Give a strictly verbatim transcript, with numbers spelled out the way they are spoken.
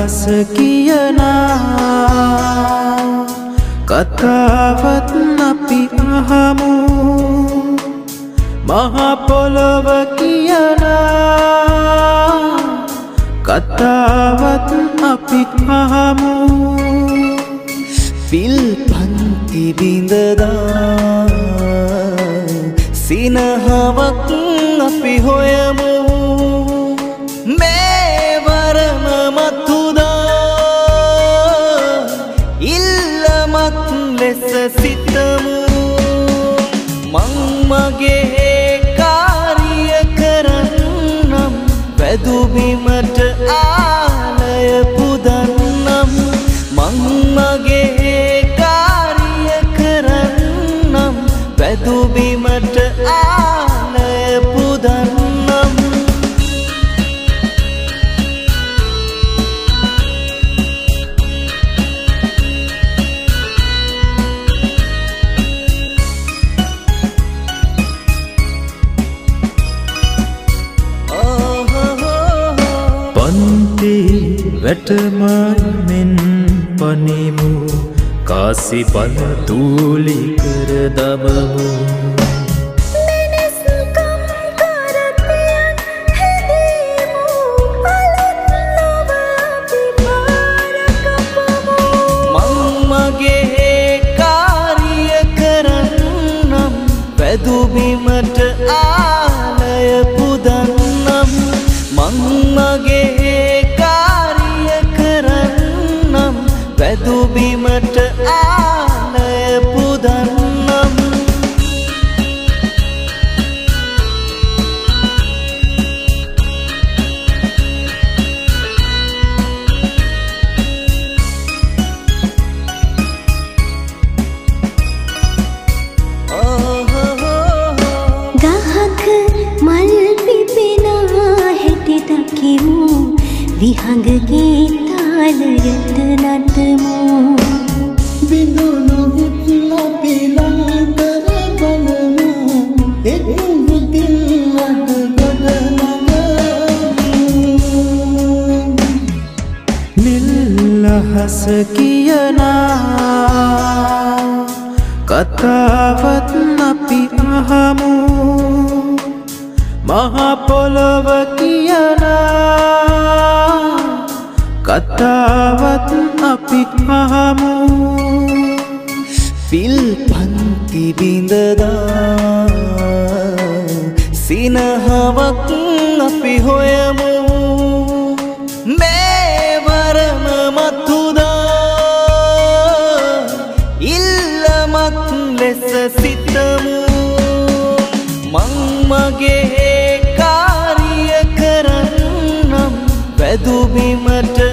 අහස කියනා කතාවත් අපි අහමු මහ පොළොව කියනා කතාවත් අපි අහමු පිල් පන්ති බිඳදා සිනහවක් අපි හොයමු මේ වරම මතුදා ඉල්ලමක් ලෙස සිතමු මං මගේ කාර්ය කරන්නම් වැදුබිමට ආලය පුදන්නම් මං මගේ කාර්ය කරන්නම් වැදුබිමට ආලය පුදන්නම් පන්ති වැටමයිමෙන් පනිමු කාසි බල තූලි කර දමමු වැදුබිමට ආලය පුදන්නම් මං මගේ කාර්ය කරන්නම් වැදුබිමට ආලය පුදන්නම් විහඟගේ තාලයට නටමු විදුණු හිත්ලා පිලා කර බලමු එක්මුතිල්ලට ගොඩනගමු නිල් අහස කියනා කතාවත් අපි අහමු මහ පොළොව කියනා කතාවත් අපි අහමු පිල් පන්ති බිඳදා සිනහවක් අපි හොයමු මේ වරම මතුදා ඉල්ලමක් ලෙස සිතමු මං මගේ කාර්ය කරන්නම් වැදුබිමට